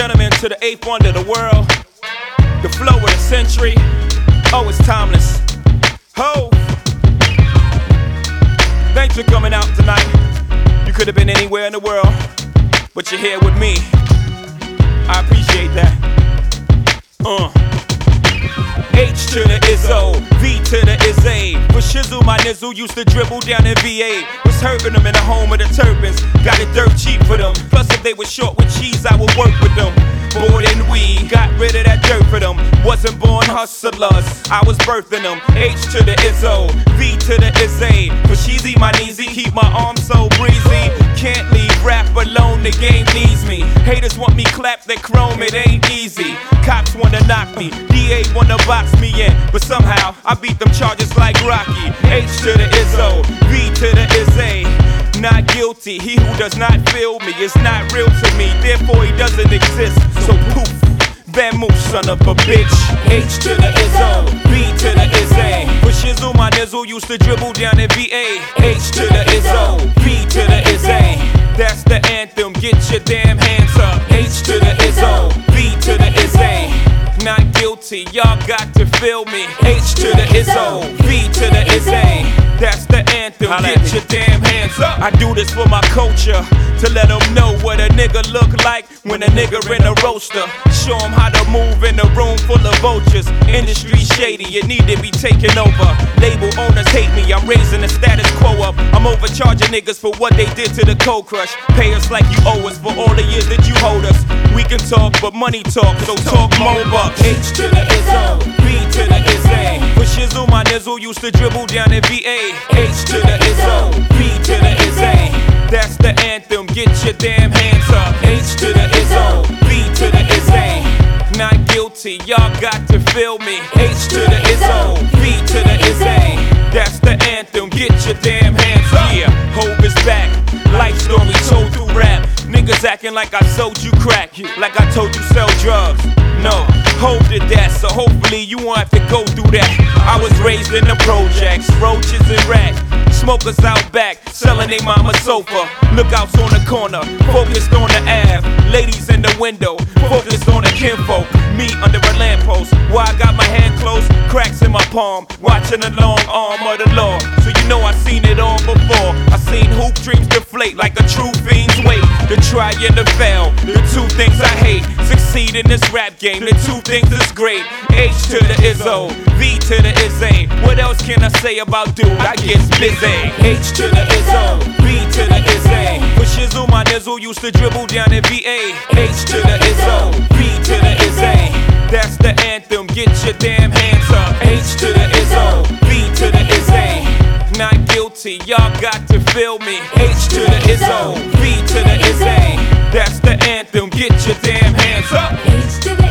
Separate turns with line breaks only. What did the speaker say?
gentlemen, to the eighth wonder of the world, the flow of the century. Oh, it's timeless. Ho! Thanks for coming out tonight. You could have been anywhere in the world, but you're here with me. I appreciate that. H to the Izzo, V to the Izzy. For shizzle, my nizzle used to dribble down in VA. Was hurting them in the home of the turbans. Got it dirt cheap for them. Plus, if they were short with cheese, I would work with them. Bored and we got rid of that dirt for them. Wasn't born hustlers, I was birthing them. H to the Izzo, V to the Izzy. For sheezy, my kneesy, keep my arms so breezy. Can't leave rap alone, the game needs me. Haters want me clap that chrome, it ain't easy. Cops wanna knock me, DA wanna box me in, but somehow I beat them charges like Rocky. H to the Izzo, V to the Izzy. Not guilty, he who does not feel me is not real to me, therefore he doesn't exist. So poof, vamoose, son of a bitch. H to the Izzo, V to the Izzy. For shizzle, my nizzle used to dribble down in VA. H to the Izzo, V to the Izzy. That's the anthem, get your damn hands up. H to the Izzo, V to the Izzy. Not guilty, y'all got to feel me. H to the Izzo, V to the Izzy. That's the anthem, get your damn hands up. I do this for my culture, to let them know what a nigga look like when a nigga in a roaster. Show them how to move in a room full of vultures. Industry shady, it need to be taken over. Label owners hate me, I'm raising the status quo up. I'm overcharging niggas for what they did to the Cold Crush. Pay us like you owe us for all the years that you hold us. We can talk, but money talk, so talk more bucks. H to the Izzo, V to the Izzy. For shizzle, my nizzle used to dribble down in VA. H to the Izzo, V to the Izzy. That's the anthem, get your damn hands up. H to the Izzo, V to the Izzy. Not guilty, y'all got to feel me. H to the Izzo, V to the Izzy. That's the anthem, get your damn hands up. Yeah, Hov is back, life story told through rap. Niggas acting like I sold you crack, like I told you sell drugs. No, Hov did that, so hopefully you won't have to go through that. I was raised in the projects, roaches and rats. Smokers out back, selling they mama's sofa. Lookouts on the corner, focused on the Ave. Ladies in the window, focused on the kinfolk. Me under a lamppost, while I got my hand closed, cracks in my palm, watching the long arm of the law. So you know I seen it all before. I seen hoop dreams deflate like a true fiend's weight. The try and the fail, the two things I hate. Succeed in this rap game, the two things is great. H to the Izzo, V to the Izzy. What else can I say about dude? I get busy. H to the Izzo, V to the Izzy. For shizzle, my nizzle used to dribble down in VA. H to the Izzo, V to the Izzy. That's the anthem, get your damn hands up. H to the Izzo, V to the Izzy. Not guilty, y'all got to feel me. H to the Izzo, V to the Izzy. That's the anthem, get your damn hands up.
H to the